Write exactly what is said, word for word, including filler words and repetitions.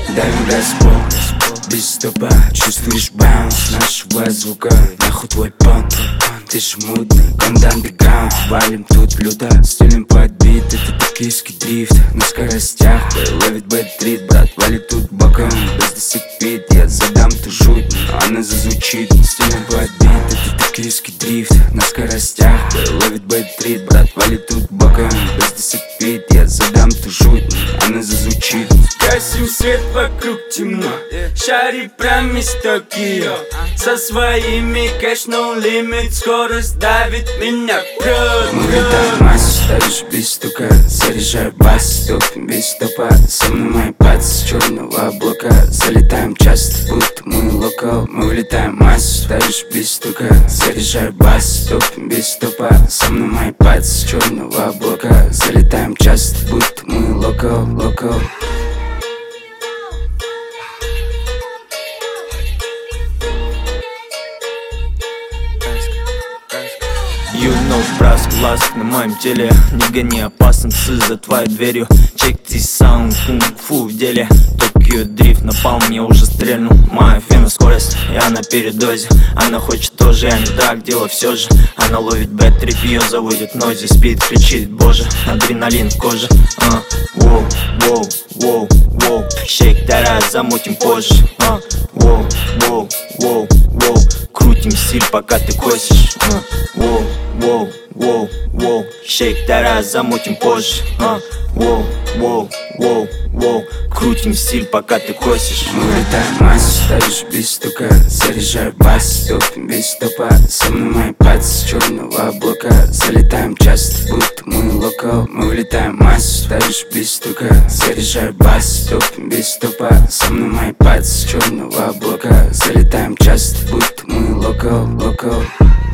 Давим газпол, без стопа. Чувствуешь баунс нашего звука. Нахуй твой понт, ты ж мутный. Банда андеграунд, валим тут люто. Стилем подбит, это токийский дрифт. На скоростях, ловит бэт-трит. Брат валит тут боком, без десять я задам ту жуть, но она зазвучит. Стилем подбит, это токийский дрифт. На скоростях, ловит бэт-трит. Брат валит тут боком, без десять я задам ту жуть, но она зазвучит. Гасим свет, вокруг темно. Шари прям из Токио. Со своими кэш no limit. Скорость давит меня прет. Мы летаем массу, ставишь без стука. Заряжаю бас, топим без стопа. Со мной мои пац с черного облака. Залетаем часто, будто мы локал. Мы влетаем массу, ставишь без стука. Заряжаю бас, топим без стопа. Со мной мои пац с черного облака. Залетаем часто, будто мы локал, локал. You know, броск глаз на моем теле. Не гони, опасен псы за твоей дверью. Check this sound, кунг-фу в деле. Токио дрифт напал, мне уже стрельнул. Моя фена скорость, я на передозе. Она хочет тоже, я не так, дело все же. Она ловит бэт-трип, ее заводит нози. Спит, кричит, боже, адреналин в коже. uh, Воу, воу, воу, воу. Шейк тарас, замутим позже. uh, Воу, воу, воу, воу. Крутим стиль, пока ты косишь. uh, Воу, воу, воу, воу. Шейк тарас, замутим позже. uh, Воу, воу, воу, воу. Крутим стиль, пока ты косишь. Мы летаем массу, ставишь без стука. Заряжаю бас, топим без стопа. Со мной мои пац с черного облака. Залетаем часто, будто мы локал. Мы влетаем массу, ставишь без стука. Заряжаю бас, топим без стопа. Со мной мои пац с черного облака. Залетаем часто, будто мы локал, локал.